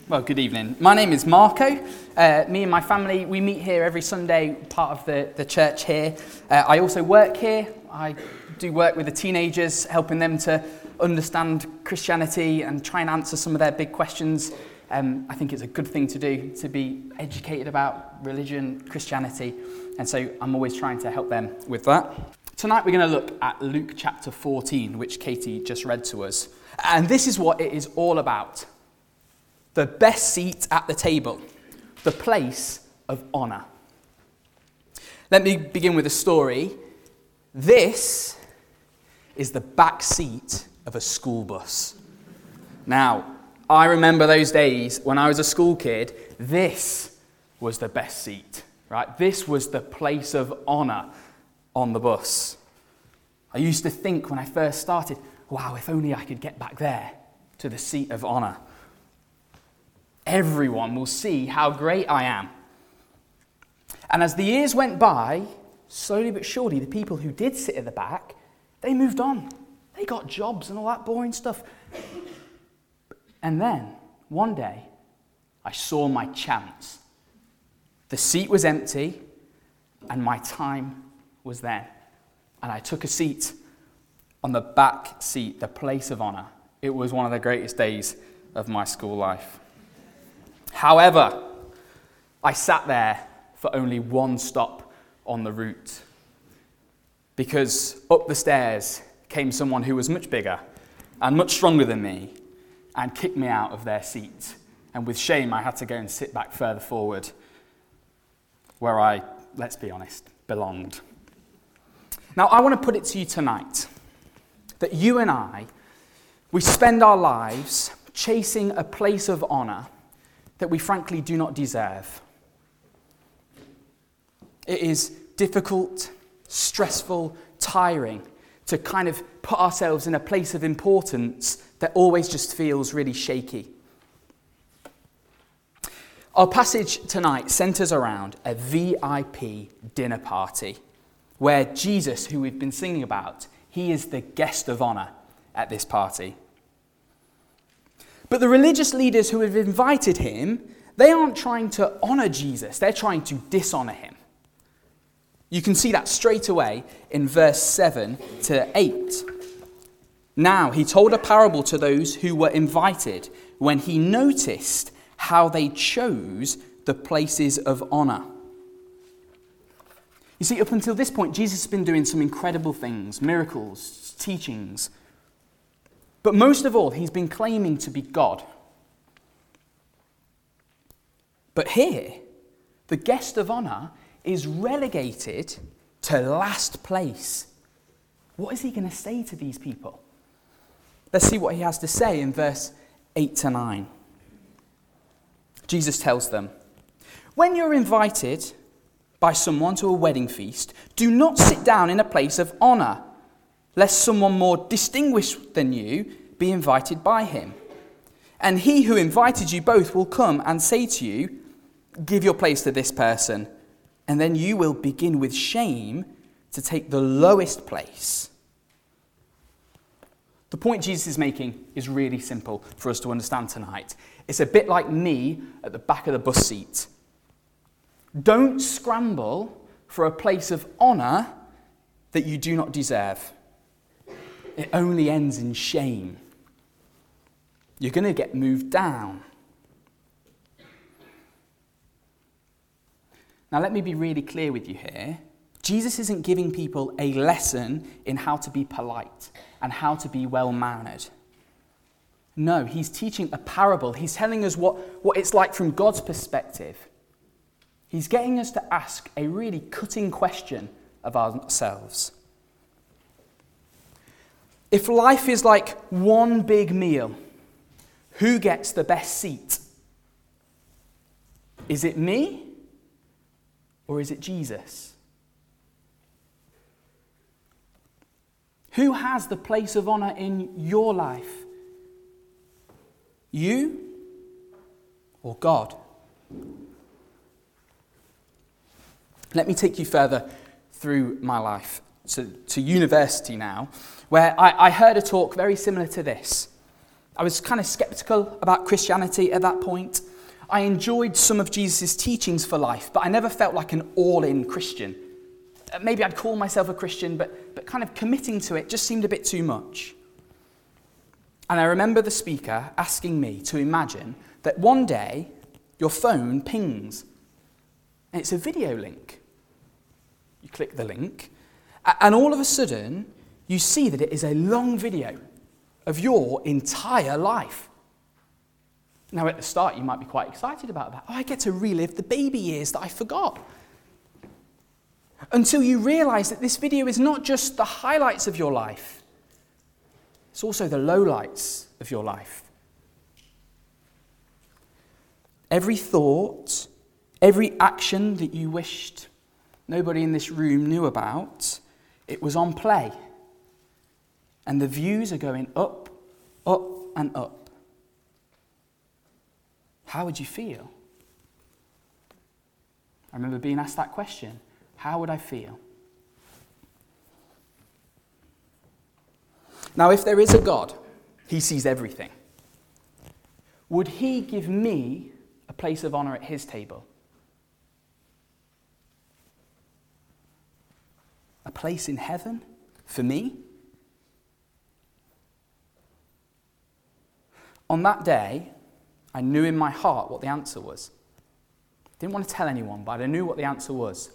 Well, good evening. My name is Marco. Me and my family, we meet here every Sunday, part of the church here. I also work here. I do work with the teenagers, helping them to understand Christianity and try and answer some of their big questions. I think it's a good thing to do, to be educated about religion, Christianity, and so I'm always trying to help them with that. Tonight we're going to look at Luke chapter 14, which Katie just read to us. And this is what it is all about. The best seat at the table, the place of honour. Let me begin with a story. This is the back seat of a school bus. Now, I remember those days when I was a school kid, this was the best seat, right? This was the place of honour on the bus. I used to think when I first started, wow, if only I could get back there to the seat of honour. Everyone will see how great I am. And as the years went by, slowly but surely, the people who did sit at the back, they moved on. They got jobs and all that boring stuff. And then, one day, I saw my chance. The seat was empty, and my time was then. And I took a seat on the back seat, the place of honour. It was one of the greatest days of my school life. However, I sat there for only one stop on the route, because up the stairs came someone who was much bigger and much stronger than me and kicked me out of their seat. And with shame, I had to go and sit back further forward where I, let's be honest, belonged. Now, I want to put it to you tonight that you and I, we spend our lives chasing a place of honour that we frankly do not deserve. It is difficult, stressful, tiring to kind of put ourselves in a place of importance that always just feels really shaky. Our passage tonight centres around a VIP dinner party where Jesus, who we've been singing about, he is the guest of honour at this party. But the religious leaders who have invited him, they aren't trying to honour Jesus, they're trying to dishonour him. You can see that straight away in verse 7 to 8. Now he told a parable to those who were invited when he noticed how they chose the places of honour. You see, up until this point, Jesus has been doing some incredible things, miracles, teachings. But most of all, he's been claiming to be God. But here, the guest of honour is relegated to last place. What is he going to say to these people? Let's see what he has to say in verse 8 to 9. Jesus tells them, "When you're invited by someone to a wedding feast, do not sit down in a place of honour, lest someone more distinguished than you be invited by him. And he who invited you both will come and say to you, 'Give your place to this person,' and then you will begin with shame to take the lowest place." The point Jesus is making is really simple for us to understand tonight. It's a bit like me at the back of the bus seat. Don't scramble for a place of honour that you do not deserve. It only ends in shame. You're going to get moved down. Now, let me be really clear with you here. Jesus isn't giving people a lesson in how to be polite and how to be well-mannered. No, he's teaching a parable. He's telling us what it's like from God's perspective. He's getting us to ask a really cutting question of ourselves. If life is like one big meal, who gets the best seat? Is it me? Or is it Jesus? Who has the place of honour in your life? You or God? Let me take you further through my life, to university now, where I heard a talk very similar to this. I was kind of skeptical about Christianity at that point. I enjoyed some of Jesus' teachings for life, but I never felt like an all-in Christian. Maybe I'd call myself a Christian, but kind of committing to it just seemed a bit too much. And I remember the speaker asking me to imagine that one day your phone pings, and it's a video link. You click the link, and all of a sudden, you see that it is a long video of your entire life. Now, at the start, you might be quite excited about that. Oh, I get to relive the baby years that I forgot. Until you realize that this video is not just the highlights of your life, it's also the lowlights of your life. Every thought, every action that you wished nobody in this room knew about, it was on play. And the views are going up, up, and up. How would you feel? I remember being asked that question. How would I feel? Now, if there is a God, he sees everything. Would he give me a place of honor at his table? A place in heaven for me? On that day, I knew in my heart what the answer was. I didn't want to tell anyone, but I knew what the answer was.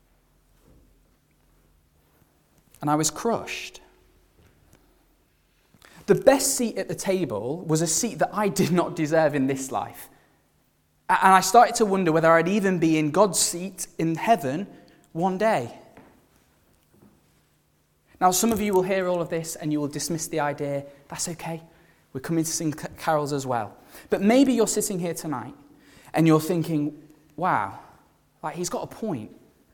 And I was crushed. The best seat at the table was a seat that I did not deserve in this life. And I started to wonder whether I'd even be in God's seat in heaven one day. Now, some of you will hear all of this and you will dismiss the idea. That's okay. We're coming to sing carols as well. But maybe you're sitting here tonight and you're thinking, wow, like he's got a point.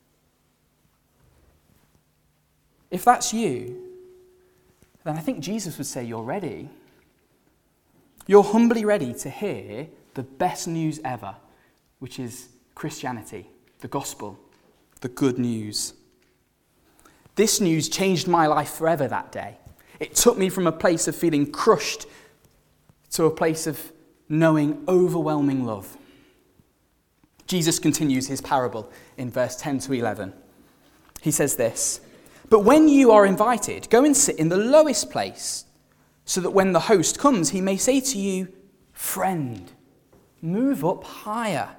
If that's you, then I think Jesus would say you're ready. You're humbly ready to hear the best news ever, which is Christianity, the gospel, the good news. This news changed my life forever that day. It took me from a place of feeling crushed to a place of knowing overwhelming love. Jesus continues his parable in verse 10 to 11. He says this, "But when you are invited, go and sit in the lowest place, so that when the host comes, he may say to you, 'Friend, move up higher.'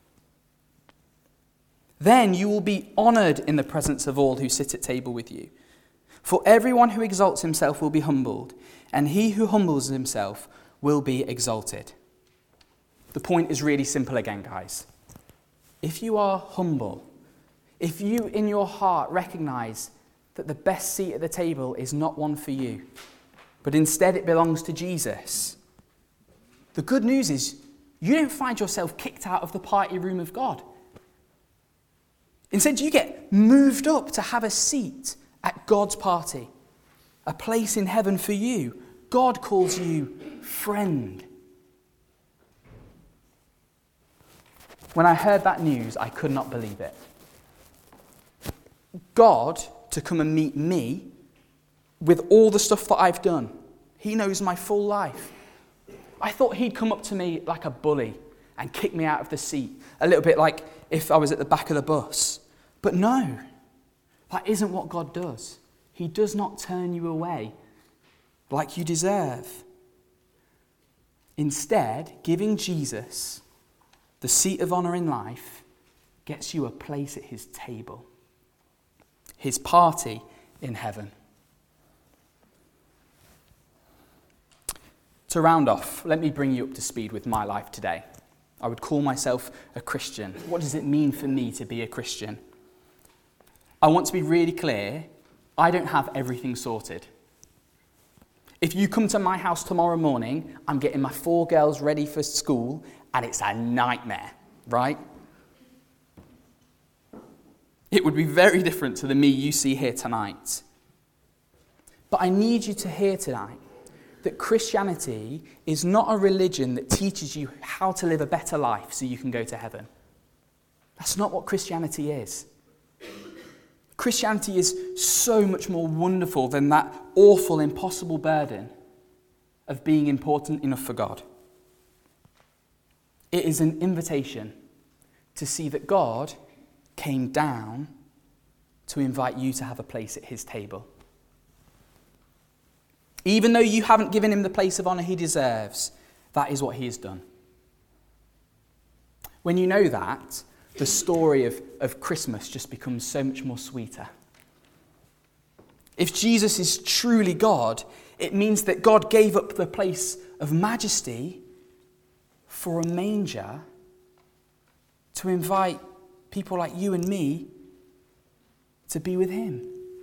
Then you will be honored in the presence of all who sit at table with you. For everyone who exalts himself will be humbled, and he who humbles himself will be exalted." The point is really simple again, guys. If you are humble, if you in your heart recognize that the best seat at the table is not one for you, but instead it belongs to Jesus, the good news is you don't find yourself kicked out of the party room of God. Instead, you get moved up to have a seat at God's party, a place in heaven for you. God calls you friend. When I heard that news, I could not believe it. God to come and meet me with all the stuff that I've done. He knows my full life. I thought he'd come up to me like a bully and kick me out of the seat, a little bit like if I was at the back of the bus. But no, that isn't what God does. He does not turn you away like you deserve. Instead, giving Jesus the seat of honor in life gets you a place at his table, his party in heaven. To round off, let me bring you up to speed with my life today. I would call myself a Christian. What does it mean for me to be a Christian? I want to be really clear, I don't have everything sorted. If you come to my house tomorrow morning, I'm getting my 4 girls ready for school, and it's a nightmare, right? It would be very different to the me you see here tonight. But I need you to hear tonight that Christianity is not a religion that teaches you how to live a better life so you can go to heaven. That's not what Christianity is. Christianity is so much more wonderful than that awful, impossible burden of being important enough for God. It is an invitation to see that God came down to invite you to have a place at his table. Even though you haven't given him the place of honour he deserves, that is what he has done. When you know that, the story of Christmas just becomes so much more sweeter. If Jesus is truly God, it means that God gave up the place of majesty for a manger to invite people like you and me to be with him.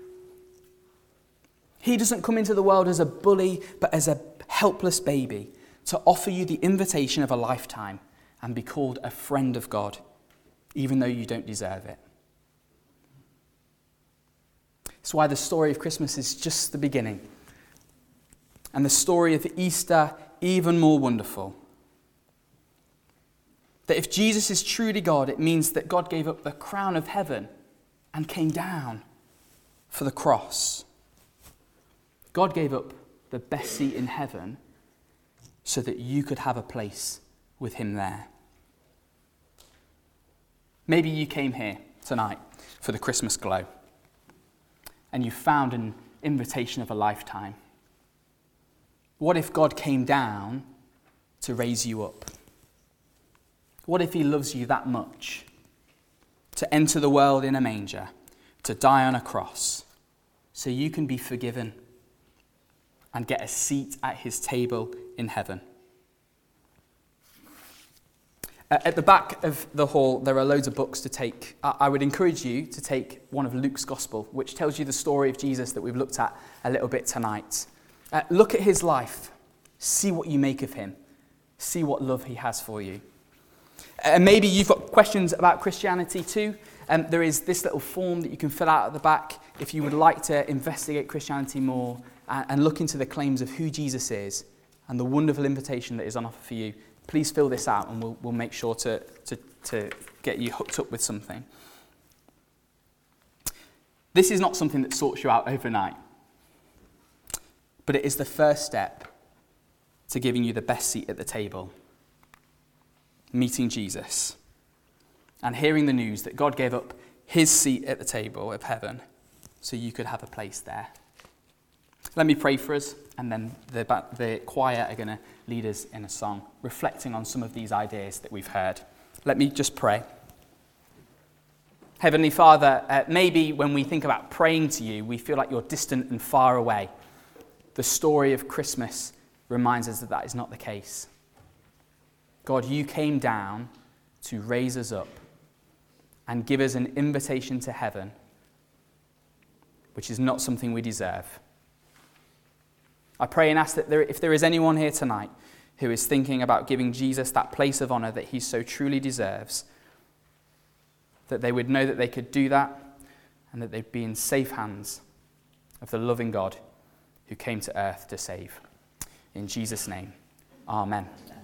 He doesn't come into the world as a bully, but as a helpless baby to offer you the invitation of a lifetime and be called a friend of God, even though you don't deserve it. That's why the story of Christmas is just the beginning. And the story of Easter even more wonderful. That if Jesus is truly God, it means that God gave up the crown of heaven and came down for the cross. God gave up the best seat in heaven so that you could have a place with him there. Maybe you came here tonight for the Christmas glow and you found an invitation of a lifetime. What if God came down to raise you up? What if he loves you that much to enter the world in a manger, to die on a cross, so you can be forgiven and get a seat at his table in heaven? At the back of the hall, there are loads of books to take. I would encourage you to take one of Luke's Gospel, which tells you the story of Jesus that we've looked at a little bit tonight. Look at his life. See what you make of him. See what love he has for you. And maybe you've got questions about Christianity too. There is this little form that you can fill out at the back if you would like to investigate Christianity more and look into the claims of who Jesus is and the wonderful invitation that is on offer for you. Please fill this out and we'll make sure to get you hooked up with something. This is not something that sorts you out overnight, but it is the first step to giving you the best seat at the table. Meeting Jesus and hearing the news that God gave up his seat at the table of heaven so you could have a place there. Let me pray for us, and then the choir are going to lead us in a song, reflecting on some of these ideas that we've heard. Let me just pray. Heavenly Father, maybe when we think about praying to you, we feel like you're distant and far away. The story of Christmas reminds us that that is not the case. God, you came down to raise us up and give us an invitation to heaven, which is not something we deserve. I pray and ask that if there is anyone here tonight who is thinking about giving Jesus that place of honour that he so truly deserves, that they would know that they could do that and that they'd be in safe hands of the loving God who came to earth to save. In Jesus' name, amen.